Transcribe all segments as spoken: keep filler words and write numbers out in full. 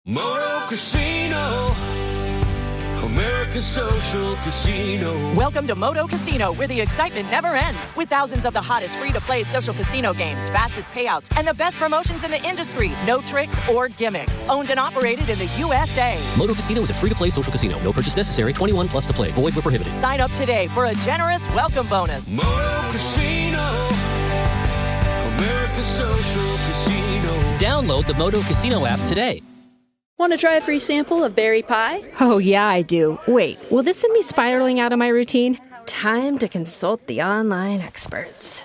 Moto Casino, America's social casino. Welcome to Moto Casino, where the excitement never ends. With thousands of the hottest free-to-play social casino games, fastest payouts, and the best promotions in the industry. No tricks or gimmicks. Owned and operated in the U S A. Moto Casino is a free-to-play social casino. No purchase necessary. twenty-one plus to play. Void where prohibited. Sign up today for a generous welcome bonus. Moto Casino, America's social casino. Download the Moto Casino app today. Want to try a free sample of berry pie? Oh, yeah, I do. Wait, will this send me spiraling out of my routine? Time to consult the online experts.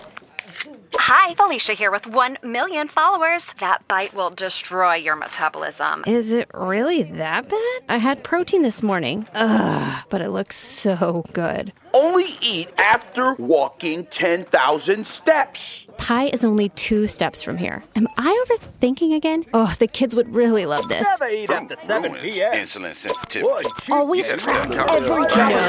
Hi, Felicia here with one million followers. That bite will destroy your metabolism. Is it really that bad? I had protein this morning. Ugh, but it looks so good. Only eat after walking ten thousand steps. Pie is only two steps from here. Am I overthinking again? Oh, the kids would really love this. Never eat after seven p.m. Insulin sensitivity. Always track everything.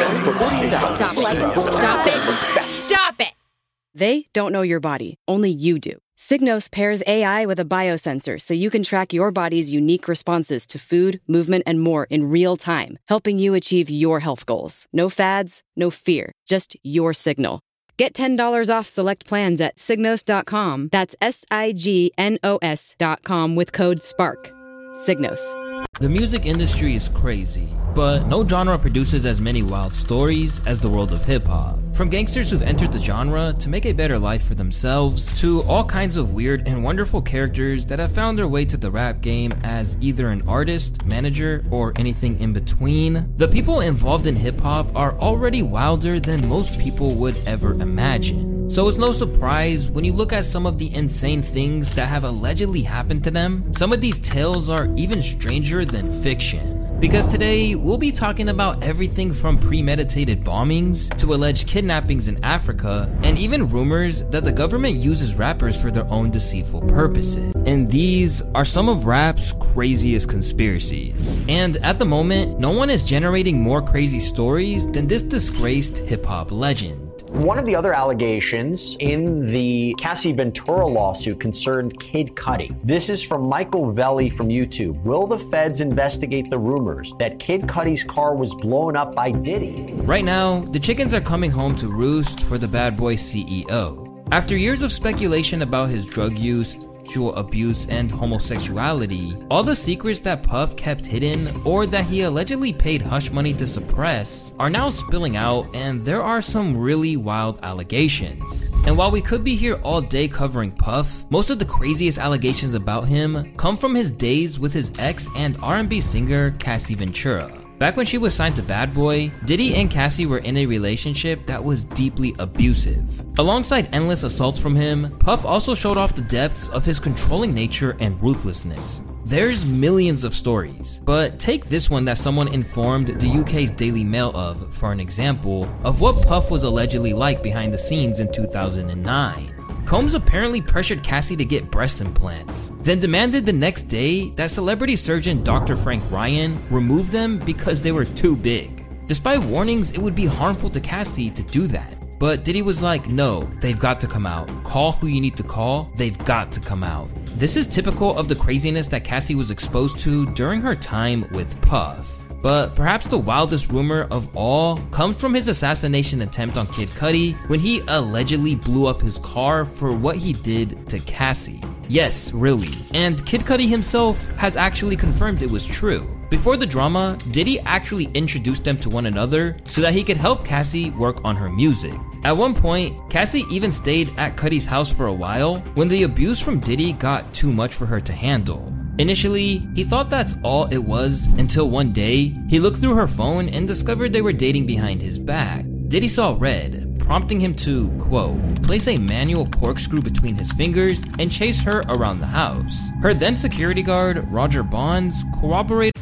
No. Stop it. Stop it. Stop it. They don't know your body. Only you do. Signos pairs A I with a biosensor so you can track your body's unique responses to food, movement, and more in real time, helping you achieve your health goals. No fads, no fear, just your signal. Get ten dollars off select plans at signos dot com. That's S I G N O S dot com with code SPARK. Signos. The music industry is crazy, but no genre produces as many wild stories as the world of hip-hop. From gangsters who've entered the genre to make a better life for themselves, to all kinds of weird and wonderful characters that have found their way to the rap game as either an artist, manager, or anything in between. The people involved in hip-hop are already wilder than most people would ever imagine. So it's no surprise when you look at some of the insane things that have allegedly happened to them. Some of these tales are even stranger than fiction. Because today, we'll be talking about everything from premeditated bombings to alleged kidnappings in Africa, and even rumors that the government uses rappers for their own deceitful purposes. And these are some of rap's craziest conspiracies. And at the moment, no one is generating more crazy stories than this disgraced hip-hop legend. One of the other allegations in the Cassie Ventura lawsuit concerned Kid Cudi. This is from Michael Velli from YouTube. Will the feds investigate the rumors that Kid Cudi's car was blown up by Diddy? Right now, the chickens are coming home to roost for the Bad Boy C E O. After years of speculation about his drug use, sexual abuse, and homosexuality, all the secrets that Puff kept hidden or that he allegedly paid hush money to suppress are now spilling out, and there are some really wild allegations. And while we could be here all day covering Puff, most of the craziest allegations about him come from his days with his ex and R and B singer Cassie Ventura. Back when she was signed to Bad Boy, Diddy and Cassie were in a relationship that was deeply abusive. Alongside endless assaults from him, Puff also showed off the depths of his controlling nature and ruthlessness. There's millions of stories, but take this one that someone informed the U K's Daily Mail of for an example of what Puff was allegedly like behind the scenes in two thousand nine. Combs apparently pressured Cassie to get breast implants, then demanded the next day that celebrity surgeon Doctor Frank Ryan remove them because they were too big. Despite warnings it would be harmful to Cassie to do that. But Diddy was like, no, they've got to come out. Call who you need to call, they've got to come out. This is typical of the craziness that Cassie was exposed to during her time with Puff. But perhaps the wildest rumor of all comes from his assassination attempt on Kid Cudi when he allegedly blew up his car for what he did to Cassie. Yes, really. And Kid Cudi himself has actually confirmed it was true. Before the drama, Diddy actually introduced them to one another so that he could help Cassie work on her music. At one point, Cassie even stayed at Cudi's house for a while when the abuse from Diddy got too much for her to handle. Initially, he thought that's all it was until one day, he looked through her phone and discovered they were dating behind his back. Diddy saw red, prompting him to, quote, place a manual corkscrew between his fingers and chase her around the house. Her then security guard, Roger Bonds, corroborated.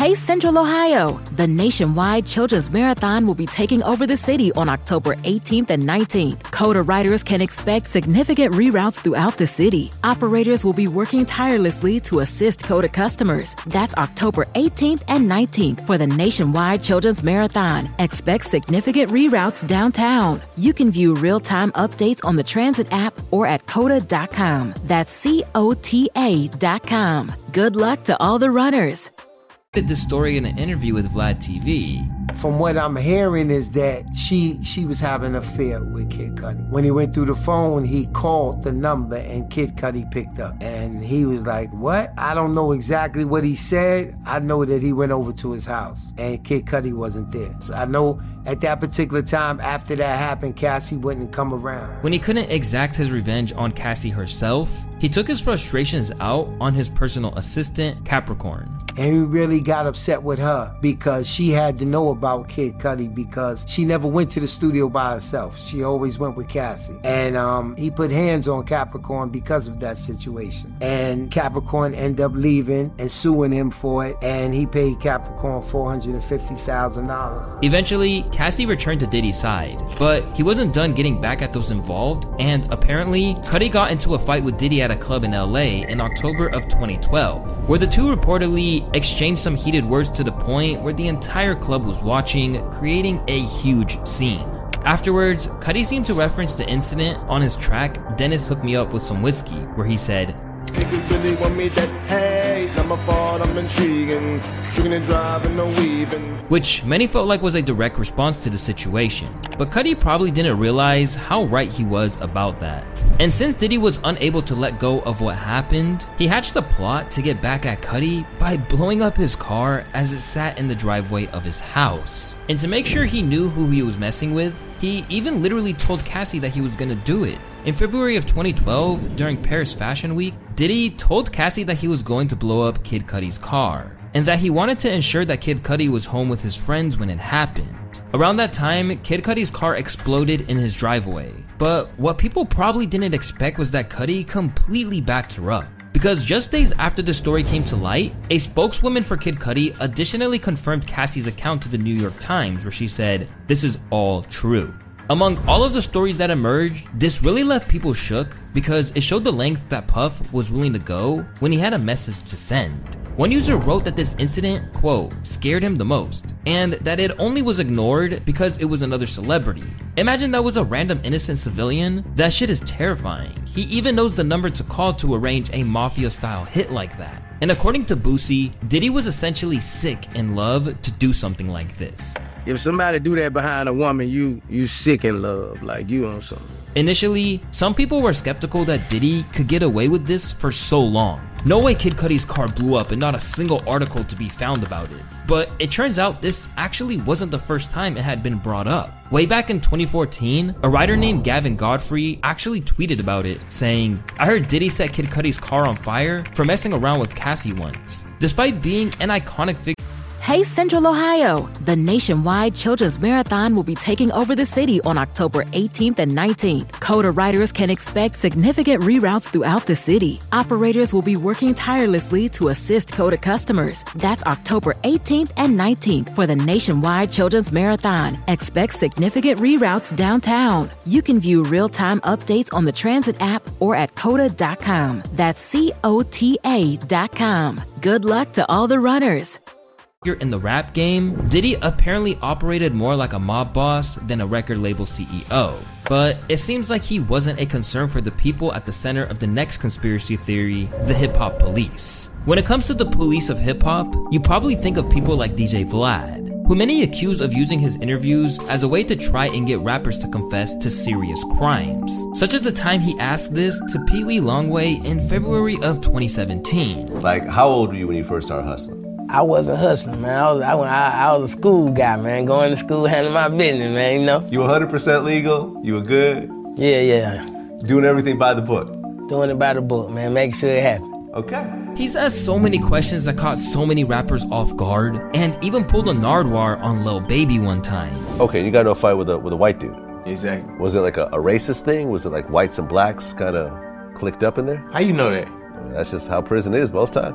Hey Central Ohio! The nationwide Children's Marathon will be taking over the city on October eighteenth and nineteenth. CODA riders can expect significant reroutes throughout the city. Operators will be working tirelessly to assist CODA customers. That's October eighteenth and nineteenth for the nationwide Children's Marathon. Expect significant reroutes downtown. You can view real-time updates on the Transit app or at coda dot com. That's C O T A dot com. Good luck to all the runners. Did this story in an interview with Vlad T V. From what I'm hearing is that she she was having an affair with Kid Cudi. When he went through the phone, he called the number and Kid Cudi picked up. And he was like, what? I don't know exactly what he said. I know that he went over to his house and Kid Cudi wasn't there. So I know at that particular time, after that happened, Cassie wouldn't come around. When he couldn't exact his revenge on Cassie herself, he took his frustrations out on his personal assistant, Capricorn. And he really got upset with her because she had to know about Kid Cudi because she never went to the studio by herself. She always went with Cassie. And um, he put hands on Capricorn because of that situation. And Capricorn ended up leaving and suing him for it. And he paid Capricorn four hundred fifty thousand dollars. Eventually, Cassie returned to Diddy's side, but he wasn't done getting back at those involved, and apparently, Cudi got into a fight with Diddy at a club in L A in October of twenty twelve, where the two reportedly exchanged some heated words to the point where the entire club was watching, creating a huge scene. Afterwards, Cudi seemed to reference the incident on his track, Dennis Hooked Me Up With Some Whiskey, where he said, Niggas really want me that, hey, not my fault, I'm intriguing, drinking and driving, no weaving. Which many felt like was a direct response to the situation. But Cudi probably didn't realize how right he was about that. And since Diddy was unable to let go of what happened, he hatched a plot to get back at Cudi by blowing up his car as it sat in the driveway of his house. And to make sure he knew who he was messing with, he even literally told Cassie that he was gonna do it. In February of twenty twelve, during Paris Fashion Week, Diddy told Cassie that he was going to blow up Kid Cudi's car, and that he wanted to ensure that Kid Cudi was home with his friends when it happened. Around that time, Kid Cudi's car exploded in his driveway, but what people probably didn't expect was that Cudi completely backed her up. Because just days after the story came to light, a spokeswoman for Kid Cudi additionally confirmed Cassie's account to the New York Times, where she said, "This is all true." Among all of the stories that emerged, this really left people shook because it showed the length that Puff was willing to go when he had a message to send. One user wrote that this incident, quote, scared him the most, and that it only was ignored because it was another celebrity. Imagine that was a random innocent civilian. That shit is terrifying. He even knows the number to call to arrange a mafia-style hit like that. And according to Boosie, Diddy was essentially sick in love to do something like this. If somebody do that behind a woman, you you sick in love, like you on something. Initially, some people were skeptical that Diddy could get away with this for so long. No way Kid Cudi's car blew up and not a single article to be found about it. But it turns out this actually wasn't the first time it had been brought up. Way back in twenty fourteen, a writer named Gavin Godfrey actually tweeted about it, saying, "I heard Diddy set Kid Cudi's car on fire for messing around with Cassie once." Despite being an iconic figure, Hey Central Ohio! The nationwide Children's Marathon will be taking over the city on October eighteenth and nineteenth. CODA riders can expect significant reroutes throughout the city. Operators will be working tirelessly to assist CODA customers. That's October eighteenth and nineteenth for the nationwide Children's Marathon. Expect significant reroutes downtown. You can view real-time updates on the Transit app or at coda dot com. That's C O T A dot com. Good luck to all the runners. In the rap game, Diddy apparently operated more like a mob boss than a record label C E O. But it seems like he wasn't a concern for the people at the center of the next conspiracy theory, the hip-hop police. When it comes to the police of hip-hop, you probably think of people like D J Vlad, who many accuse of using his interviews as a way to try and get rappers to confess to serious crimes. Such as the time he asked this to Pee Wee Longway in February of twenty seventeen. Like, how old were you when you first started hustling? I wasn't hustling, man. I was, I, I, I was a school guy, man. Going to school, handling my business, man, you know? You one hundred percent legal? You were good? Yeah, yeah. Doing everything by the book? Doing it by the book, man. Making sure it happens. Okay. He's asked so many questions that caught so many rappers off guard, and even pulled a Nardwuar on Lil Baby one time. Okay, you got into a fight with a, with a white dude. Exactly. Was it like a, a racist thing? Was it like whites and blacks kind of clicked up in there? How you know that? That's just how prison is most times.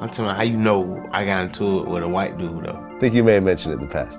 I'm telling you, how you know I got into it with a white dude, though? I think you may have mentioned it in the past.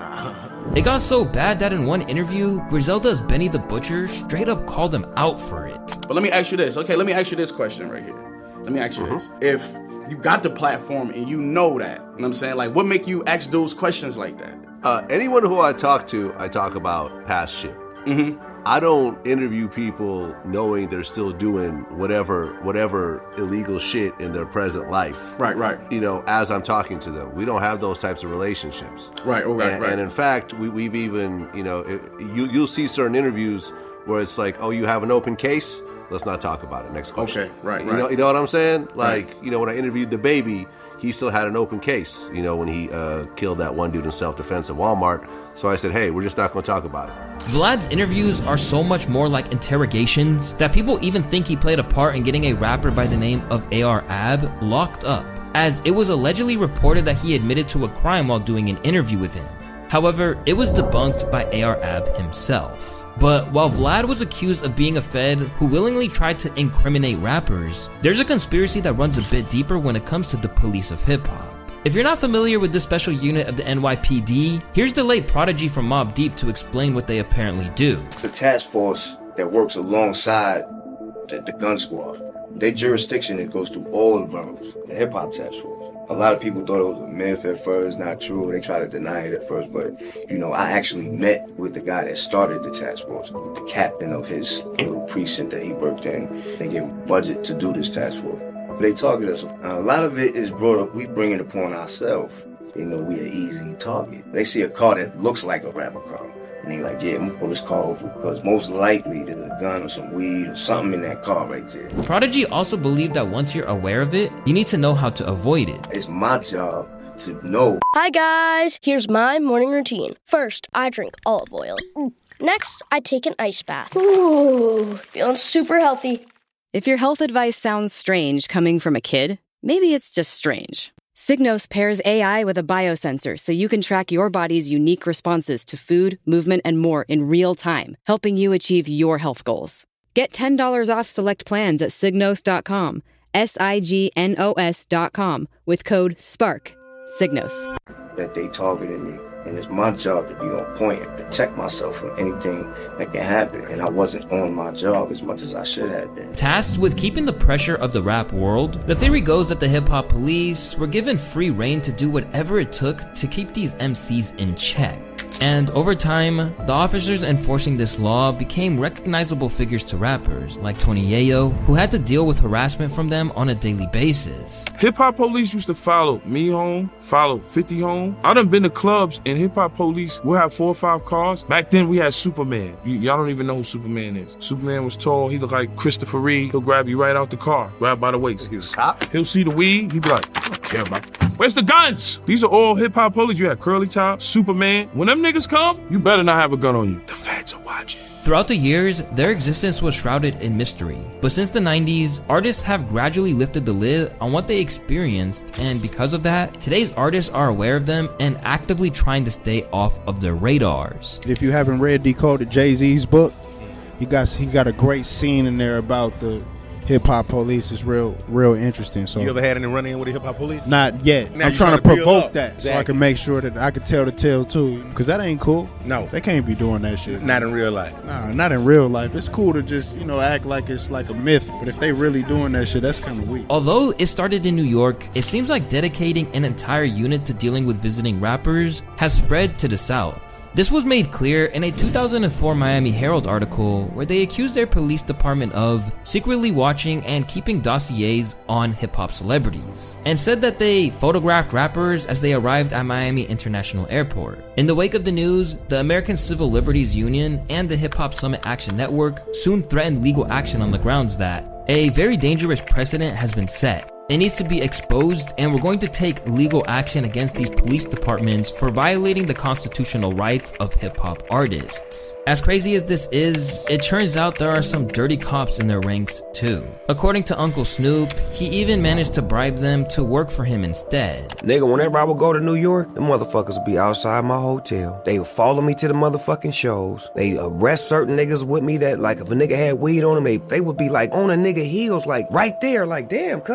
It got so bad that in one interview, Griselda's Benny the Butcher straight up called him out for it. But let me ask you this. Okay, let me ask you this question right here. Let me ask you mm-hmm. this. If you got the platform and you know that, you know what I'm saying? Like, what make you ask those questions like that? Uh, anyone who I talk to, I talk about past shit. Mm-hmm. I don't interview people knowing they're still doing whatever whatever illegal shit in their present life. Right, right. You know, as I'm talking to them. We don't have those types of relationships. Right, oh, right, and, right. And in fact, we, we've even, you know, it, you, you'll see certain interviews where it's like, oh, you have an open case? Let's not talk about it. Next question. Okay, right, you right. Know, you know what I'm saying? Like, right. you know, when I interviewed the baby, he still had an open case, you know, when he uh, killed that one dude in self-defense at Walmart. So I said, hey, we're just not going to talk about it. Vlad's interviews are so much more like interrogations that people even think he played a part in getting a rapper by the name of A R Ab locked up, as it was allegedly reported that he admitted to a crime while doing an interview with him. However, it was debunked by A R Ab himself. But while Vlad was accused of being a Fed who willingly tried to incriminate rappers, there's a conspiracy that runs a bit deeper when it comes to the police of hip-hop. If you're not familiar with this special unit of the N Y P D, here's the late Prodigy from Mobb Deep to explain what they apparently do. The task force that works alongside the, the gun squad, their jurisdiction, it goes through all the boroughs, the hip-hop task force. A lot of people thought it was a myth at first, not true. They tried to deny it at first, but, you know, I actually met with the guy that started the task force, the captain of his little precinct that he worked in. They gave him budget to do this task force. They target us. Uh, a lot of it is brought up, we bring it upon ourselves. You know, we an easy target. They see a car that looks like a rapper car. And they like, yeah, I'm gonna pull this car over because most likely there's a gun or some weed or something in that car right there. Prodigy also believed that once you're aware of it, you need to know how to avoid it. It's my job to know. Hi guys, here's my morning routine. First, I drink olive oil. Next, I take an ice bath. Ooh, feeling super healthy. If your health advice sounds strange coming from a kid, maybe it's just strange. Signos pairs A I with a biosensor so you can track your body's unique responses to food, movement, and more in real time, helping you achieve your health goals. Get ten dollars off select plans at signos dot com, S I G N O S dot com, with code SPARK. Signos. That they targeted me, and it's my job to be on point and protect myself from anything that can happen, and I wasn't on my job as much as I should have been. Tasked with keeping the pressure of the rap world, the theory goes that the hip-hop police were given free reign to do whatever it took to keep these M Cs in check. And over time, the officers enforcing this law became recognizable figures to rappers like Tony Yayo, who had to deal with harassment from them on a daily basis. Hip-hop police used to follow me home, follow fifty home. I done been to clubs and hip-hop police will have four or five cars. Back then we had Superman. Y- y'all don't even know who Superman is. Superman was tall, he looked like Christopher Reeve. He'll grab you right out the car, grab by the waist. He'll, cop. He'll see the weed, he'll be like, I don't care about it. Where's the guns? These are all hip-hop police. You had Curly Top, Superman. When them niggas come, you better not have a gun on you. The feds are watching. Throughout the years, their existence was shrouded in mystery. But since the nineties, artists have gradually lifted the lid on what they experienced, and because of that, today's artists are aware of them and actively trying to stay off of their radars. If you haven't read Decoded Jay-Z's book, he got he got a great scene in there about the hip-hop police. Is real real interesting. So you ever had any run-in with the hip-hop police? Not yet. Now I'm trying to, to provoke that exactly. So I can make sure that I can tell the tale too, because that ain't cool. No, they can't be doing that shit. Not in real life. Nah, not in real life. It's cool to just, you know, act like it's like a myth, but if they really doing that shit, that's kind of weak. Although it started in New York, it seems like dedicating an entire unit to dealing with visiting rappers has spread to the South. This was made clear in a two thousand four Miami Herald article where they accused their police department of secretly watching and keeping dossiers on hip-hop celebrities, and said that they photographed rappers as they arrived at Miami International Airport. In the wake of the news, the American Civil Liberties Union and the Hip Hop Summit Action Network soon threatened legal action on the grounds that a very dangerous precedent has been set. It needs to be exposed, and we're going to take legal action against these police departments for violating the constitutional rights of hip-hop artists. As crazy as this is, it turns out there are some dirty cops in their ranks too. According to Uncle Snoop, he even managed to bribe them to work for him instead. Nigga, whenever I would go to New York, the motherfuckers would be outside my hotel. They would follow me to the motherfucking shows. They arrest certain niggas with me that, like, if a nigga had weed on them, they, they would be like on a nigga heels, like right there, like damn, cuz, like hold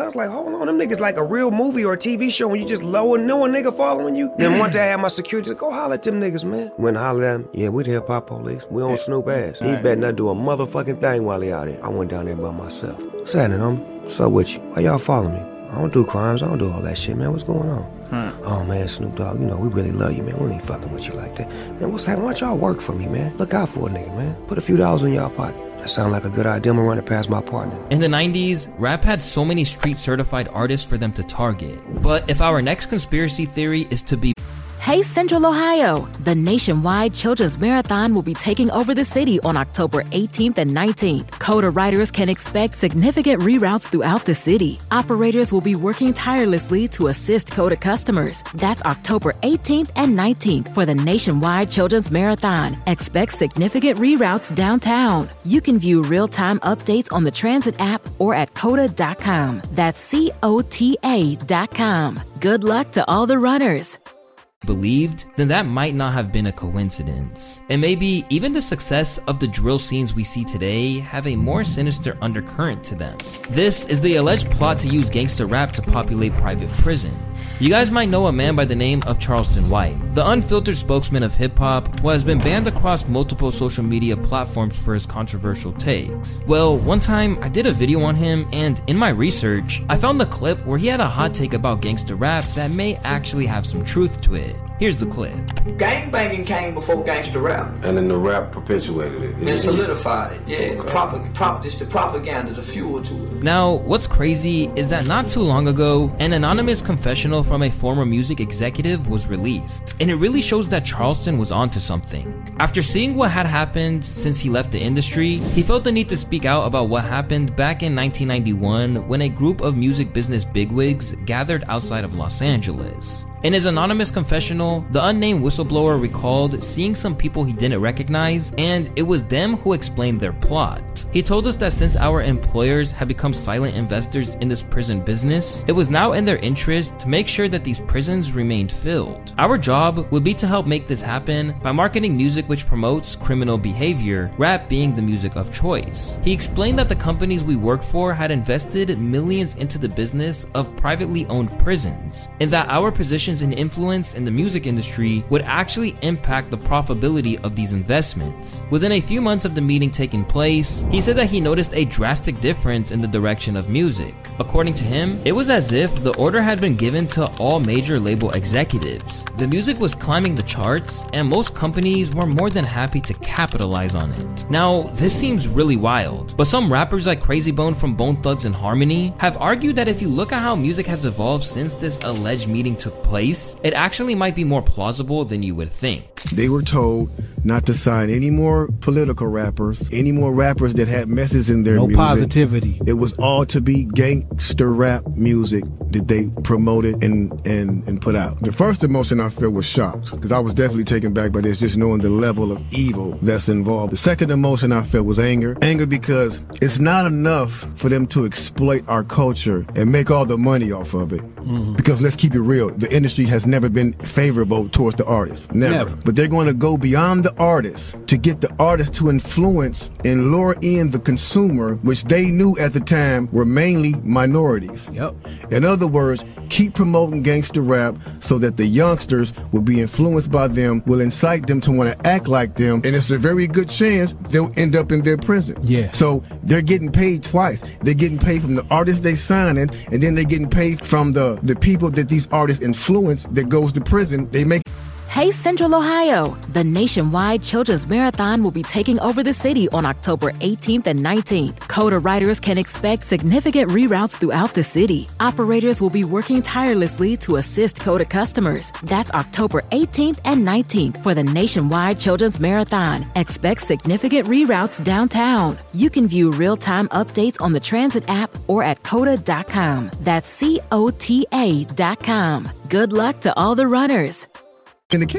hold on, them niggas like a real movie or a T V show when you just low and know a nigga following you. Then one day I had my security, go holler at them niggas, man. Went and hollered at him. Yeah, we the hip hop police. We on Snoop ass. He better not do a motherfucking thing while he out there. I went down there by myself. What's happening, homie? What's up with you? Why y'all following me? I don't do crimes. I don't do all that shit, man. What's going on? Hmm. Oh, man, Snoop Dogg, you know, we really love you, man. We ain't fucking with you like that. Man, what's happening? Why don't y'all work for me, man? Look out for a nigga, man. Put a few dollars in y'all pocket. That sound like a good idea. I'm gonna run it past my partner. In the nineties, rap had so many street-certified artists for them to target. But if our next conspiracy theory is to be Hey Central Ohio! The nationwide Children's Marathon will be taking over the city on October eighteenth and nineteenth. Coda writers can expect significant reroutes throughout the city. Operators will be working tirelessly to assist Coda customers. That's October eighteenth and nineteenth for the nationwide Children's Marathon. Expect significant reroutes downtown. You can view real-time updates on the Transit app or at coda dot com. That's C O T A dot com. Good luck to all the runners. believed, then that might not have been a coincidence. And maybe even the success of the drill scenes we see today have a more sinister undercurrent to them. This is the alleged plot to use gangster rap to populate private prisons. You guys might know a man by the name of Charleston White, the unfiltered spokesman of hip-hop, who has been banned across multiple social media platforms for his controversial takes. Well, one time I did a video on him, and in my research, I found a clip where he had a hot take about gangster rap that may actually have some truth to it. Here's the clip. Gangbanging came before gangster rap. And then the rap perpetuated it. And solidified it, yeah. Okay. Prop- prop- just the propaganda, the fuel to it. Now, what's crazy is that not too long ago, an anonymous confessional from a former music executive was released. And it really shows that Charleston was onto something. After seeing what had happened since he left the industry, he felt the need to speak out about what happened back in nineteen ninety-one when a group of music business bigwigs gathered outside of Los Angeles. In his anonymous confessional, the unnamed whistleblower recalled seeing some people he didn't recognize, and it was them who explained their plot. He told us that since our employers had become silent investors in this prison business, it was now in their interest to make sure that these prisons remained filled. Our job would be to help make this happen by marketing music which promotes criminal behavior, rap being the music of choice. He explained that the companies we work for had invested millions into the business of privately owned prisons, and that our position and influence in the music industry would actually impact the profitability of these investments. Within a few months of the meeting taking place, he said that he noticed a drastic difference in the direction of music. According to him, it was as if the order had been given to all major label executives. The music was climbing the charts, and most companies were more than happy to capitalize on it. Now, this seems really wild, but some rappers like Crazy Bone from Bone Thugs and Harmony have argued that if you look at how music has evolved since this alleged meeting took place, it actually might be more plausible than you would think. They were told not to sign any more political rappers, any more rappers that had messages in their no music. No positivity. It was all to be gangster rap music that they promoted and, and, and put out. The first emotion I felt was shocked, because I was definitely taken back by this, just knowing the level of evil that's involved. The second emotion I felt was anger. Anger because it's not enough for them to exploit our culture and make all the money off of it. Mm-hmm. Because let's keep it real, the industry has never been favorable towards the artist. Never. Never. But they're going to go beyond the artist to get the artist to influence and lure in the consumer, which they knew at the time were mainly minorities. Yep. In other words, keep promoting gangster rap so that the youngsters will be influenced by them, will incite them to want to act like them, and it's a very good chance they'll end up in their prison. Yeah. So they're getting paid twice. They're getting paid from the artists they signing, and then they're getting paid from the, the people that these artists influence that goes to prison. They make Hey Central Ohio! The nationwide Children's Marathon will be taking over the city on October eighteenth and nineteenth. Coda writers can expect significant reroutes throughout the city. Operators will be working tirelessly to assist Coda customers. That's October eighteenth and nineteenth for the nationwide Children's Marathon. Expect significant reroutes downtown. You can view real-time updates on the Transit app or at coda dot com. That's C O T A dot com. Good luck to all the runners. To kill it.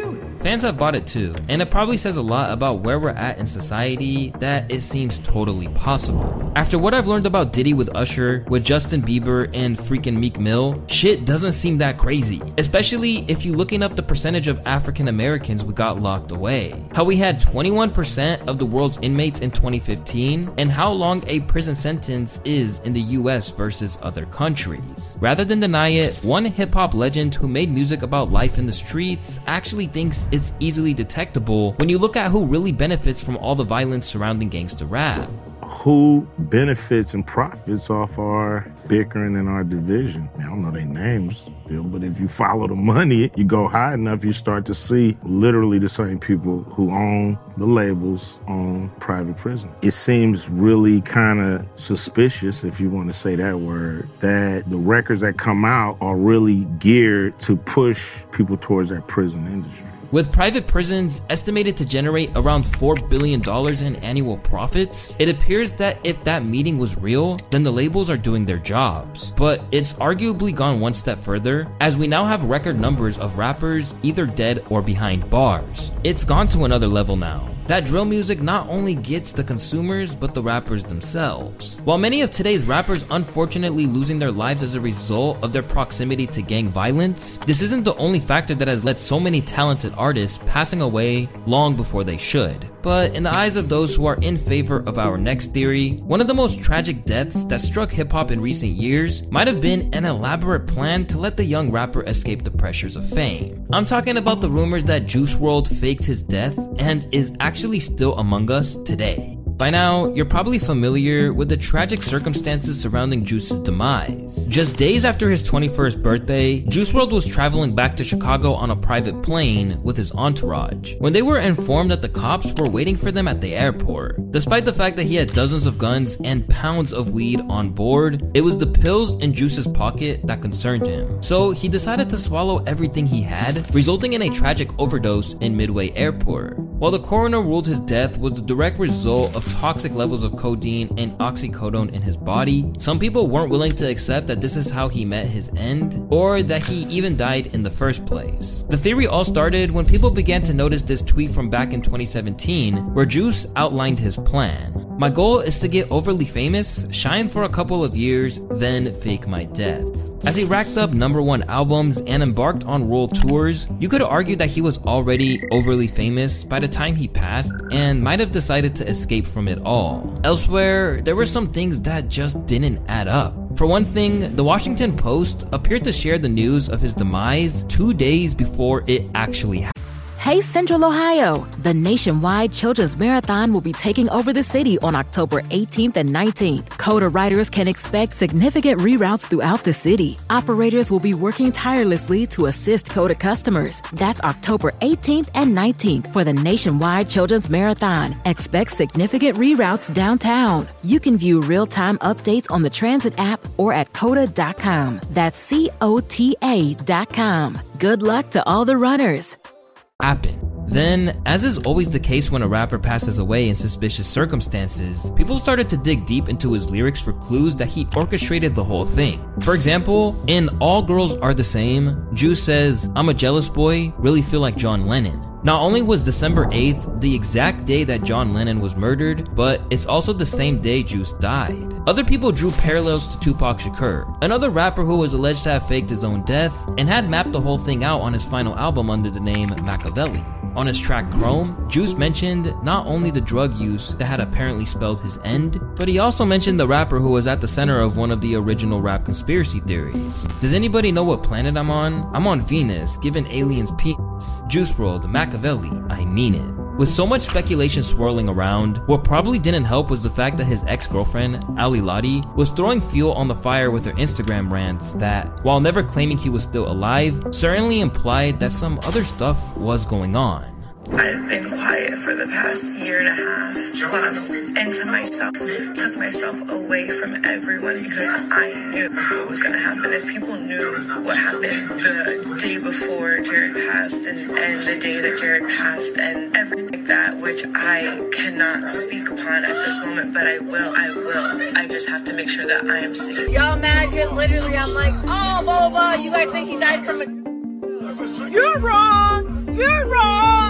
Fans have bought it too, and it probably says a lot about where we're at in society that it seems totally possible. After what I've learned about Diddy with Usher, with Justin Bieber and freaking Meek Mill, shit doesn't seem that crazy. Especially if you're looking up the percentage of African Americans we got locked away. How we had twenty-one percent of the world's inmates in twenty fifteen, and how long a prison sentence is in the U S versus other countries. Rather than deny it, one hip-hop legend who made music about life in the streets actually thinks it's easily detectable when you look at who really benefits from all the violence surrounding gangsta rap. Who benefits and profits off our bickering in our division? I don't know their names, Bill, but if you follow the money, you go high enough, you start to see literally the same people who own the labels on private prison. It seems really kind of suspicious, if you want to say that word, that the records that come out are really geared to push people towards that prison industry. With private prisons estimated to generate around four billion dollars in annual profits, it appears that if that meeting was real, then the labels are doing their jobs. But it's arguably gone one step further, as we now have record numbers of rappers either dead or behind bars. It's gone to another level now. That drill music not only gets the consumers, but the rappers themselves. While many of today's rappers unfortunately losing their lives as a result of their proximity to gang violence, this isn't the only factor that has led so many talented artists passing away long before they should. But in the eyes of those who are in favor of our next theory, one of the most tragic deaths that struck hip-hop in recent years might have been an elaborate plan to let the young rapper escape the pressures of fame. I'm talking about the rumors that Juice world faked his death and is actually still among us today. By now, you're probably familiar with the tragic circumstances surrounding Juice's demise. Just days after his twenty-first birthday, Juice world was traveling back to Chicago on a private plane with his entourage when they were informed that the cops were waiting for them at the airport. Despite the fact that he had dozens of guns and pounds of weed on board, it was the pills in Juice's pocket that concerned him. So he decided to swallow everything he had, resulting in a tragic overdose in Midway Airport. While the coroner ruled his death was the direct result of toxic levels of codeine and oxycodone in his body, some people weren't willing to accept that this is how he met his end, or that he even died in the first place. The theory all started when people began to notice this tweet from back in twenty seventeen, where Juice outlined his plan. My goal is to get overly famous, shine for a couple of years, then fake my death. As he racked up number one albums and embarked on world tours, you could argue that he was already overly famous by the time he passed and might have decided to escape from it all. Elsewhere, there were some things that just didn't add up. For one thing, the Washington Post appeared to share the news of his demise two days before it actually happened. Hey Central Ohio! The nationwide Children's Marathon will be taking over the city on October eighteenth and nineteenth. CODA riders can expect significant reroutes throughout the city. Operators will be working tirelessly to assist CODA customers. That's October eighteenth and nineteenth for the nationwide Children's Marathon. Expect significant reroutes downtown. You can view real-time updates on the Transit app or at coda dot com. That's C O T A dot com. Good luck to all the runners. Happen. Then, as is always the case when a rapper passes away in suspicious circumstances, people started to dig deep into his lyrics for clues that he orchestrated the whole thing. For example, in All Girls Are the Same, Juice says, "I'm a jealous boy, really feel like John Lennon." Not only was December eighth the exact day that John Lennon was murdered, but it's also the same day Juice died. Other people drew parallels to Tupac Shakur, another rapper who was alleged to have faked his own death and had mapped the whole thing out on his final album under the name Machiavelli. On his track Chrome, Juice mentioned not only the drug use that had apparently spelled his end, but he also mentioned the rapper who was at the center of one of the original rap conspiracy theories. Does anybody know what planet I'm on? I'm on Venus, giving aliens penis. Juice world, Machiavelli, I mean it. With so much speculation swirling around, what probably didn't help was the fact that his ex-girlfriend, Ali Lottie, was throwing fuel on the fire with her Instagram rants that, while never claiming he was still alive, certainly implied that some other stuff was going on. I've been quiet for the past year and a half plus into myself, took myself away from everyone because I knew what was going to happen. If people knew what happened the day before Jared passed and, and the day that Jared passed and everything like that, which I cannot speak upon at this moment, but I will, I will. I just have to make sure that I am safe. Y'all mad because literally I'm like, oh, blah, blah, blah, you guys think he died from a... You're wrong! You're wrong!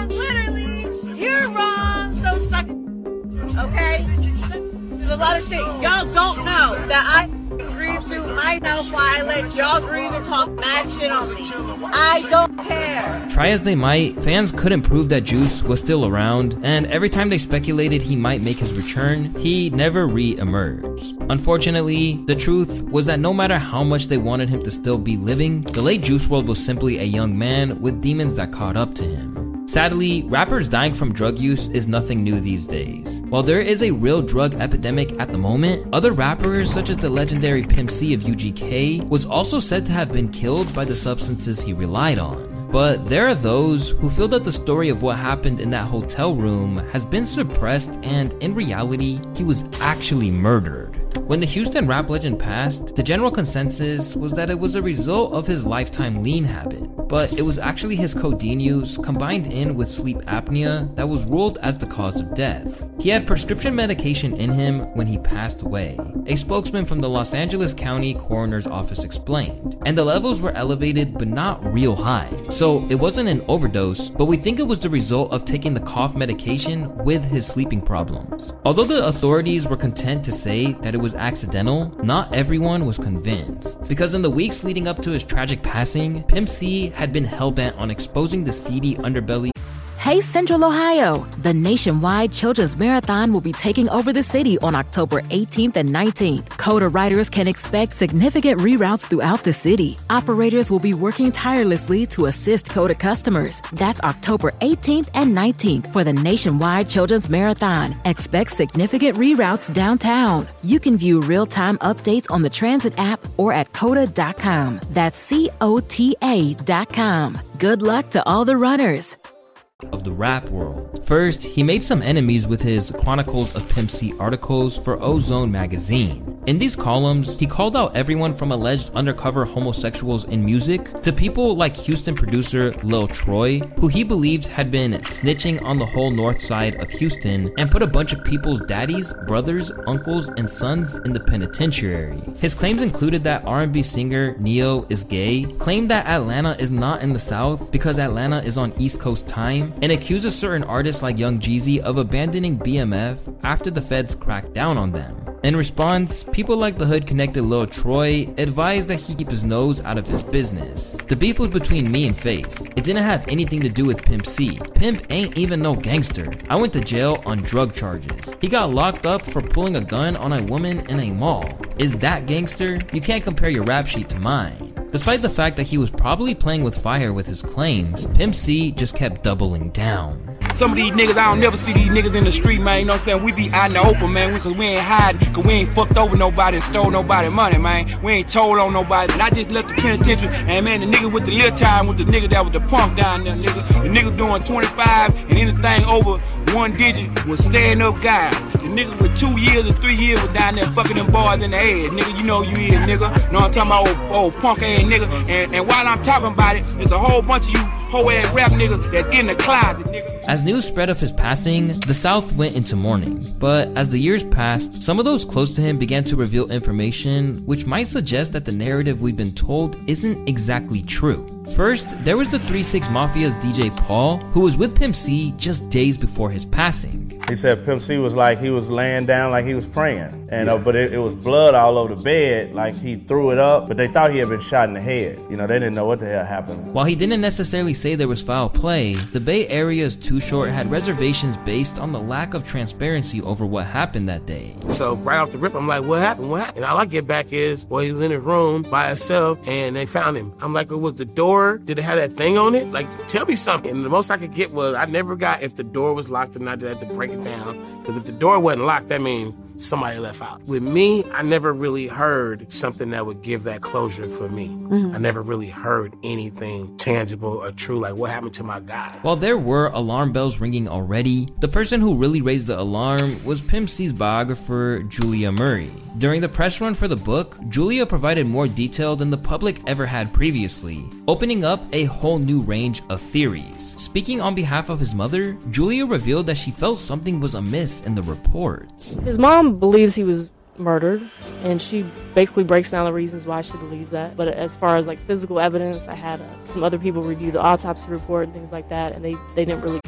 okay? There's a lot of shit. Y'all don't know that I grieve through myself while I let y'all grieve and talk mad shit on me. I don't care. Try as they might, fans couldn't prove that Juice was still around, and every time they speculated he might make his return, he never re-emerged. Unfortunately, the truth was that no matter how much they wanted him to still be living, the late Juice world was simply a young man with demons that caught up to him. Sadly, rappers dying from drug use is nothing new these days. While there is a real drug epidemic at the moment, other rappers such as the legendary Pimp C of U G K was also said to have been killed by the substances he relied on. But there are those who feel that the story of what happened in that hotel room has been suppressed and in reality, he was actually murdered. When the Houston rap legend passed, the general consensus was that it was a result of his lifetime lean habit, but it was actually his codeine use combined in with sleep apnea that was ruled as the cause of death. He had prescription medication in him when he passed away, a spokesman from the Los Angeles County Coroner's Office explained, and the levels were elevated but not real high, so it wasn't an overdose, but we think it was the result of taking the cough medication with his sleeping problems. Although the authorities were content to say that it was accidental, not everyone was convinced, because in the weeks leading up to his tragic passing, Pimp C had been hellbent on exposing the seedy underbelly. Hey Central Ohio! The nationwide Children's Marathon will be taking over the city on October eighteenth and nineteenth. CODA riders can expect significant reroutes throughout the city. Operators will be working tirelessly to assist CODA customers. That's October eighteenth and nineteenth for the nationwide Children's Marathon. Expect significant reroutes downtown. You can view real-time updates on the Transit app or at coda dot com. That's C O T A dot com. Good luck to all the runners. Of the rap world. First, he made some enemies with his Chronicles of Pimp C articles for Ozone magazine. In these columns, he called out everyone from alleged undercover homosexuals in music to people like Houston producer Lil Troy, who he believed had been snitching on the whole north side of Houston and put a bunch of people's daddies, brothers, uncles, and sons in the penitentiary. His claims included that R and B singer Neo is gay, claimed that Atlanta is not in the South because Atlanta is on East Coast time, and accuses certain artists like Young Jeezy of abandoning B M F after the feds cracked down on them. In response, people like the hood-connected Lil Troy advised that he keep his nose out of his business. The beef was between me and Face. It didn't have anything to do with Pimp C. Pimp ain't even no gangster. I went to jail on drug charges. He got locked up for pulling a gun on a woman in a mall. Is that gangster? You can't compare your rap sheet to mine. Despite the fact that he was probably playing with fire with his claims, Pimp C just kept doubling down. Some of these niggas, I don't never see these niggas in the street, man. You know what I'm saying? We be out in the open, man, because we ain't hiding, because we ain't fucked over nobody and stole nobody money, man. We ain't told on nobody. And I just left the penitentiary, and man, the nigga with the little time with the nigga that was the punk down there, nigga. The nigga doing twenty-five and anything over one digit was staying up guys. The nigga with two years or three years was down there fucking them boys in the head. Nigga, you know you is, nigga. Know what I'm talking about, old, old punk ass nigga. And, and while I'm talking about it, there's a whole bunch of you whole ass rap niggas that's in the closet, nigga. As news spread of his passing, the South went into mourning. But as the years passed, some of those close to him began to reveal information which might suggest that the narrative we've been told isn't exactly true. First, there was the three six Mafia's D J Paul, who was with Pimp C just days before his passing. He said Pimp C was like he was laying down like he was praying, and uh, but it, it was blood all over the bed, like he threw it up, but they thought he had been shot in the head. You know, they didn't know what the hell happened. While he didn't necessarily say there was foul play, the Bay Area's Too Short had reservations based on the lack of transparency over what happened that day. So right off the rip, I'm like, what happened? What happened? And all I get back is, well, he was in his room by himself, and they found him. I'm like, it was the door? Did it have that thing on it? Like, tell me something. And the most I could get was, I never got if the door was locked or not. I had to break it down. Because if the door wasn't locked, that means somebody left out. With me, I never really heard something that would give that closure for me. Mm-hmm. I never really heard anything tangible or true, like what happened to my guy. While there were alarm bells ringing already, the person who really raised the alarm was Pimp C's biographer, Julia Murray. During the press run for the book, Julia provided more detail than the public ever had previously, opening up a whole new range of theories. Speaking on behalf of his mother, Julia revealed that she felt something was amiss in the reports. His mom believes he was murdered, and she basically breaks down the reasons why she believes that. But as far as like physical evidence, I had uh, some other people review the autopsy report and things like that, and they, they didn't really...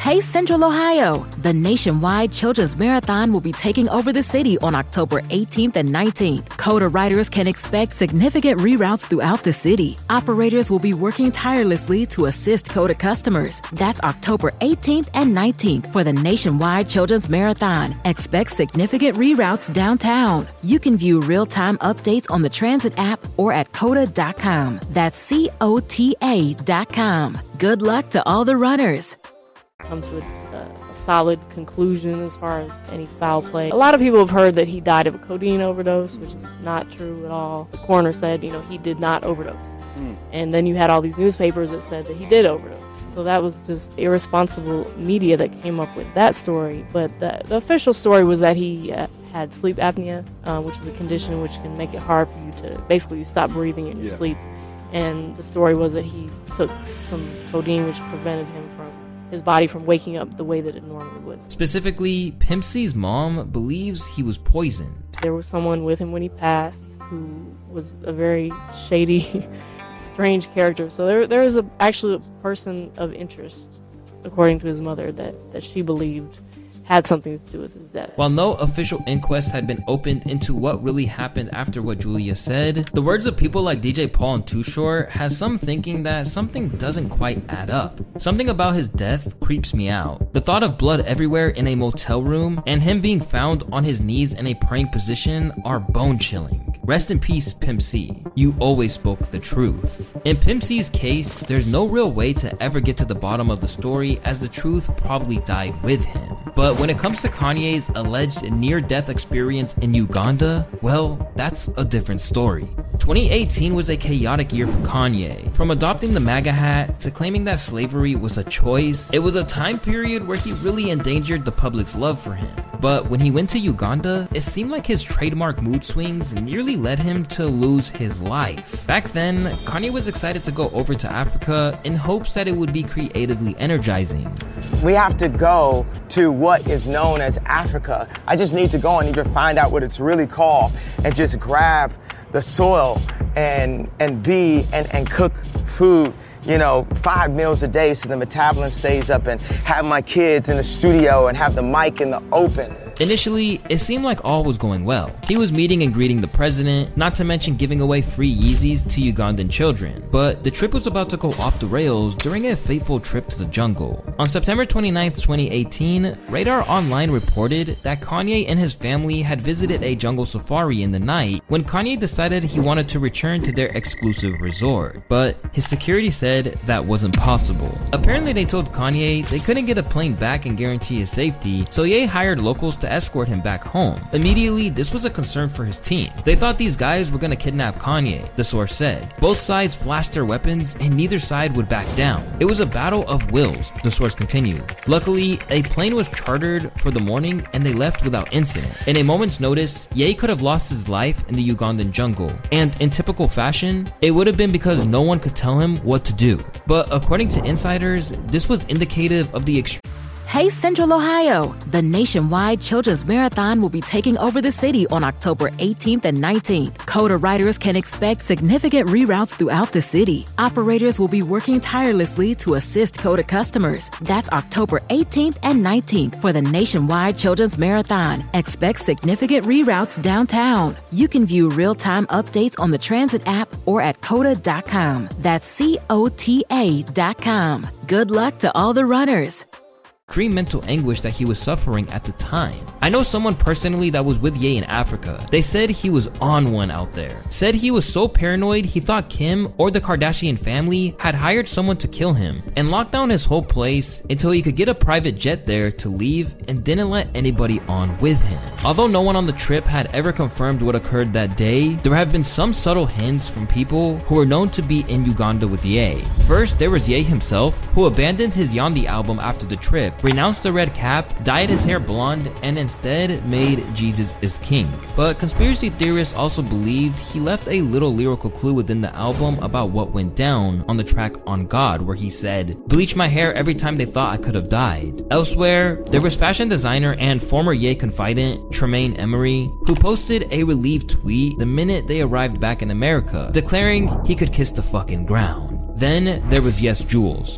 Hey Central Ohio! The nationwide Children's Marathon will be taking over the city on October eighteenth and nineteenth. CODA riders can expect significant reroutes throughout the city. Operators will be working tirelessly to assist CODA customers. That's October eighteenth and nineteenth for the nationwide Children's Marathon. Expect significant reroutes downtown. You can view real-time updates on the Transit app or at coda dot com. That's C O T A dot com. Good luck to all the runners. Come to a, a solid conclusion as far as any foul play. A lot of people have heard that he died of a codeine overdose, which is not true at all. The coroner said, you know, he did not overdose. Mm. And then you had all these newspapers that said that he did overdose. So that was just irresponsible media that came up with that story. But the, the official story was that he uh, had sleep apnea, uh, which is a condition which can make it hard for you to basically stop breathing in your Yeah. sleep. And the story was that he took some codeine which prevented him from his body from waking up the way that it normally would. Specifically, Pimp C's mom believes he was poisoned. There was someone with him when he passed who was a very shady, strange character. So there, there is a, actually a person of interest, according to his mother, that, that she believed had something to do with his death. While no official inquest had been opened into what really happened after what Julia said, the words of people like D J Paul and Too Short has some thinking that something doesn't quite add up. Something about his death creeps me out. The thought of blood everywhere in a motel room and him being found on his knees in a praying position are bone-chilling. Rest in peace, Pimp C. You always spoke the truth. In Pimp C's case, there's no real way to ever get to the bottom of the story, as the truth probably died with him. But when it comes to Kanye's alleged near-death experience in Uganda, well, that's a different story. twenty eighteen was a chaotic year for Kanye. From adopting the MAGA hat to claiming that slavery was a choice, it was a time period where he really endangered the public's love for him. But when he went to Uganda, it seemed like his trademark mood swings nearly led him to lose his life. Back then, Kanye was excited to go over to Africa in hopes that it would be creatively energizing. We have to go to what is known as Africa. I just need to go and even find out what it's really called and just grab the soil and and be and, and cook food, you know, five meals a day so the metabolism stays up, and have my kids in the studio and have the mic in the open. Initially, it seemed like all was going well. He was meeting and greeting the president, not to mention giving away free Yeezys to Ugandan children. But the trip was about to go off the rails during a fateful trip to the jungle. On September twenty-ninth, twenty eighteen, Radar Online reported that Kanye and his family had visited a jungle safari in the night when Kanye decided he wanted to return to their exclusive resort. But his security said that wasn't possible. Apparently, they told Kanye they couldn't get a plane back and guarantee his safety, so Ye hired locals to escort him back home. Immediately, this was a concern for his team. They thought these guys were gonna kidnap Kanye, the source said. Both sides flashed their weapons and neither side would back down. It was a battle of wills, the source continued. Luckily, a plane was chartered for the morning and they left without incident. In a moment's notice, Ye could have lost his life in the Ugandan jungle. And in typical fashion, it would have been because no one could tell him what to do. But according to insiders, this was indicative of the extreme. Hey Central Ohio! The nationwide Children's Marathon will be taking over the city on October eighteenth and nineteenth. CODA riders can expect significant reroutes throughout the city. Operators will be working tirelessly to assist CODA customers. That's October eighteenth and nineteenth for the nationwide Children's Marathon. Expect significant reroutes downtown. You can view real-time updates on the Transit app or at coda dot com. That's C O T A dot com. Good luck to all the runners. Extreme mental anguish that he was suffering at the time. I know someone personally that was with Ye in Africa. They said he was on one out there. Said he was so paranoid he thought Kim or the Kardashian family had hired someone to kill him and locked down his whole place until he could get a private jet there to leave and didn't let anybody on with him. Although no one on the trip had ever confirmed what occurred that day, there have been some subtle hints from people who are known to be in Uganda with Ye. First, there was Ye himself, who abandoned his Yandi album after the trip, renounced the red cap, dyed his hair blonde, and instead made Jesus is King. But conspiracy theorists also believed he left a little lyrical clue within the album about what went down on the track On God, where he said, "Bleach my hair every time they thought I could have died." Elsewhere, there was fashion designer and former Ye confidant Tremaine Emery, who posted a relieved tweet the minute they arrived back in America, declaring he could kiss the fucking ground. Then there was Yes Jules,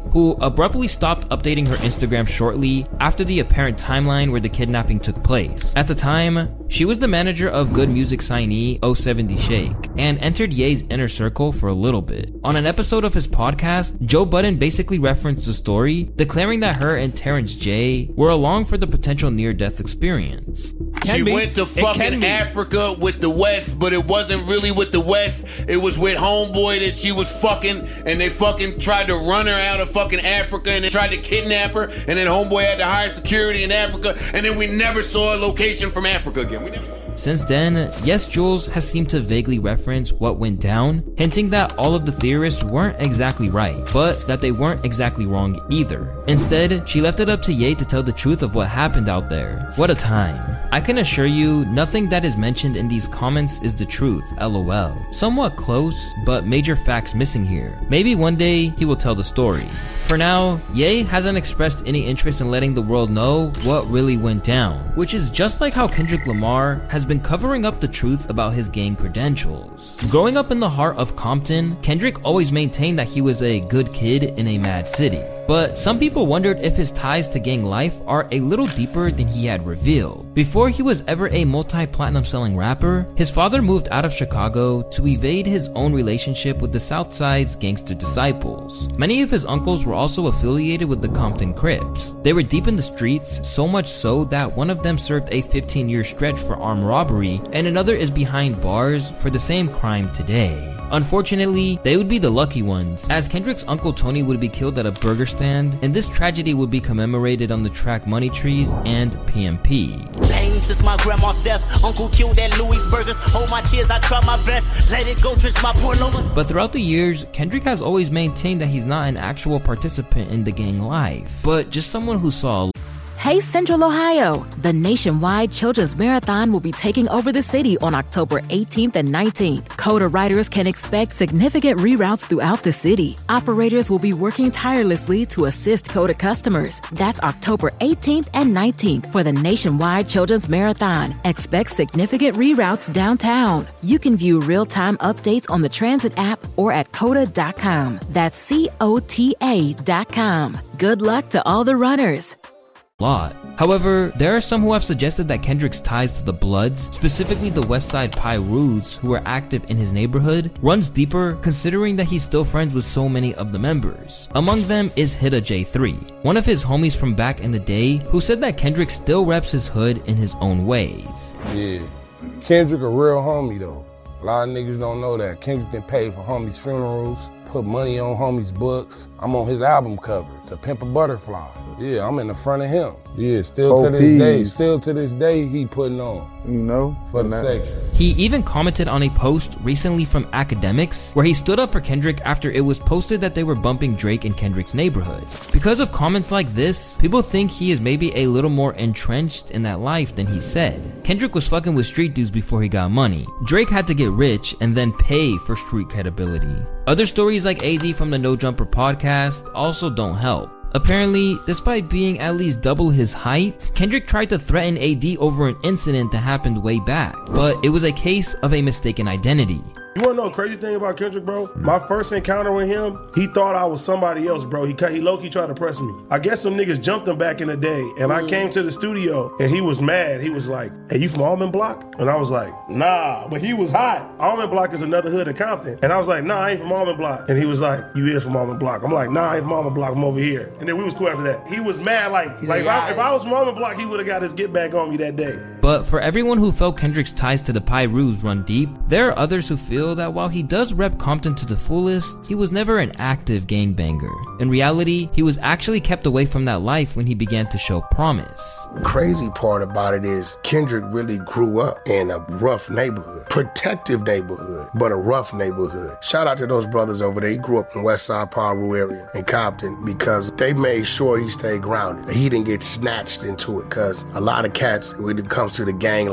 who abruptly stopped updating her Instagram shortly after the apparent timeline where the kidnapping took place. At the time, she was the manager of Good Music signee oh seventy Shake and entered Ye's inner circle for a little bit. On an episode of his podcast, Joe Budden basically referenced the story, declaring that her and Terrence J were along for the potential near-death experience. She went to fucking Africa with the West, but it wasn't really with the West. It was with homeboy that she was fucking, and they fucking tried to run her out of fucking Africa, and they tried to kidnap her, and then homeboy had to hire security in Africa, and then we never saw a location from Africa again. We never saw. Since then, Yes Jules has seemed to vaguely reference what went down, hinting that all of the theorists weren't exactly right, but that they weren't exactly wrong either. Instead, she left it up to Ye to tell the truth of what happened out there. What a time. I can assure you, nothing that is mentioned in these comments is the truth, lol. Somewhat close, but major facts missing here. Maybe one day he will tell the story. For now, Ye hasn't expressed any interest in letting the world know what really went down, which is just like how Kendrick Lamar has been covering up the truth about his gang credentials. Growing up in the heart of Compton, Kendrick always maintained that he was a good kid in a mad city. But some people wondered if his ties to gang life are a little deeper than he had revealed. Before he was ever a multi-platinum selling rapper, his father moved out of Chicago to evade his own relationship with the Southside's gangster disciples. Many of his uncles were also affiliated with the Compton Crips. They were deep in the streets, so much so that one of them served a fifteen year stretch for armed robbery, and another is behind bars for the same crime today. Unfortunately, they would be the lucky ones, as Kendrick's Uncle Tony would be killed at a burger stand, and this tragedy would be commemorated on the track Money Trees and P M P. Pain since my grandma's death, Uncle killed at Louis Burgers. Hold my tears, I try my best. Let it go, drench my poor lover. But throughout the years, Kendrick has always maintained that he's not an actual participant in the gang life, but just someone who saw. Hey Central Ohio! The nationwide Children's Marathon will be taking over the city on October eighteenth and nineteenth. CODA riders can expect significant reroutes throughout the city. Operators will be working tirelessly to assist CODA customers. That's October eighteenth and nineteenth for the nationwide Children's Marathon. Expect significant reroutes downtown. You can view real-time updates on the Transit app or at coda dot com. That's C O T A dot com. Good luck to all the runners. Lot. However, there are some who have suggested that Kendrick's ties to the Bloods, specifically the Westside Pyrus who are active in his neighborhood, runs deeper considering that he's still friends with so many of the members. Among them is Hida J three, one of his homies from back in the day who said that Kendrick still reps his hood in his own ways. Yeah, Kendrick a real homie though. A lot of niggas don't know that. Kendrick done paid for homies' funerals, put money on homies' books. I'm on his album cover, To Pimp a Butterfly. Yeah, I'm in the front of him. Yeah, still to this day, still to this day, he putting on. You know, for the section. He even commented on a post recently from Academics where he stood up for Kendrick after it was posted that they were bumping Drake in Kendrick's neighborhood. Because of comments like this, people think he is maybe a little more entrenched in that life than he said. Kendrick was fucking with street dudes before he got money. Drake had to get rich and then pay for street credibility. Other stories like A D from the No Jumper podcast also don't help. Apparently, despite being at least double his height, Kendrick tried to threaten A D over an incident that happened way back, but it was a case of a mistaken identity. You wanna know a crazy thing about Kendrick, bro? My first encounter with him, he thought I was somebody else, bro. He he low-key tried to press me. I guess some niggas jumped him back in the day, and I came to the studio, and he was mad. He was like, hey, you from Almond Block? And I was like, nah, but he was hot. Almond Block is another hood in Compton. And I was like, nah, I ain't from Almond Block. And he was like, you is from Almond Block. I'm like, nah, I ain't from Almond Block, I'm over here. And then we was cool after that. He was mad, like, like if, I, if I was from Almond Block, he would've got his get back on me that day. But for everyone who felt Kendrick's ties to the Pyrus run deep, there are others who feel that while he does rep Compton to the fullest, he was never an active gangbanger. In reality, he was actually kept away from that life when he began to show promise. Crazy part about it is Kendrick really grew up in a rough neighborhood, protective neighborhood, but a rough neighborhood. Shout out to those brothers over there. He grew up in Westside Piru area in Compton because they made sure he stayed grounded. He didn't get snatched into it because a lot of cats, when it comes to the gang life,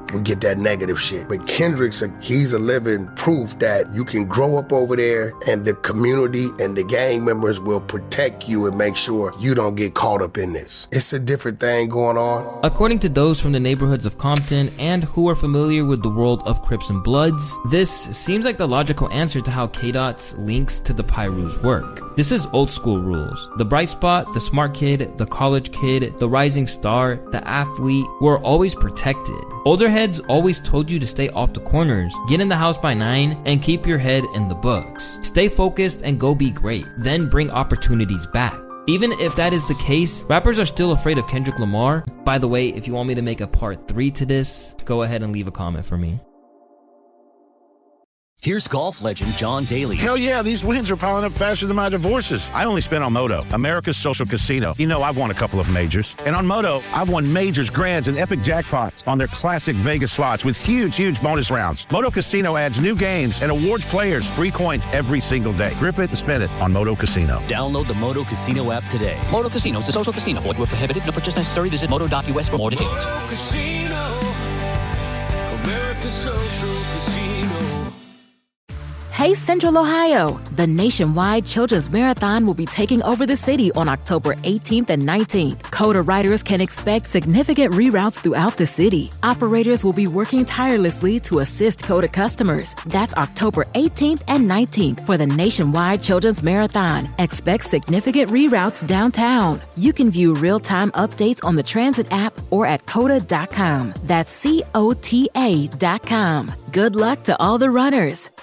we get that negative shit. But Kendrick's, a, he's a living proof that you can grow up over there and the community and the gang members will protect you and make sure you don't get caught up in this. It's a different thing going on. According to those from the neighborhoods of Compton and who are familiar with the world of Crips and Bloods, this seems like the logical answer to how K-Dot's links to the Pirus work. This is old school rules. The bright spot, the smart kid, the college kid, the rising star, the athlete were always protected. Older heads always told you to stay off the corners, get in the house by nine, and keep your head in the books. Stay focused and go be great, then bring opportunities back. Even if that is the case, rappers are still afraid of Kendrick Lamar. By the way, if you want me to make a part three to this, go ahead and leave a comment for me. Here's golf legend John Daly. Hell yeah, these wins are piling up faster than my divorces. I only spent on Moto, America's social casino. You know, I've won a couple of majors. And on Moto, I've won majors, grands, and epic jackpots on their classic Vegas slots with huge, huge bonus rounds. Moto Casino adds new games and awards players free coins every single day. Grip it and spend it on Moto Casino. Download the Moto Casino app today. Moto Casino is a social casino. Void where prohibited. No purchase necessary. Visit moto dot u s for more details. Moto Casino, America's social casino. Hey Central Ohio! The nationwide Children's Marathon will be taking over the city on October eighteenth and nineteenth. CODA riders can expect significant reroutes throughout the city. Operators will be working tirelessly to assist CODA customers. That's October eighteenth and nineteenth for the nationwide Children's Marathon. Expect significant reroutes downtown. You can view real-time updates on the Transit app or at coda dot com. That's C O T A dot com. Good luck to all the runners.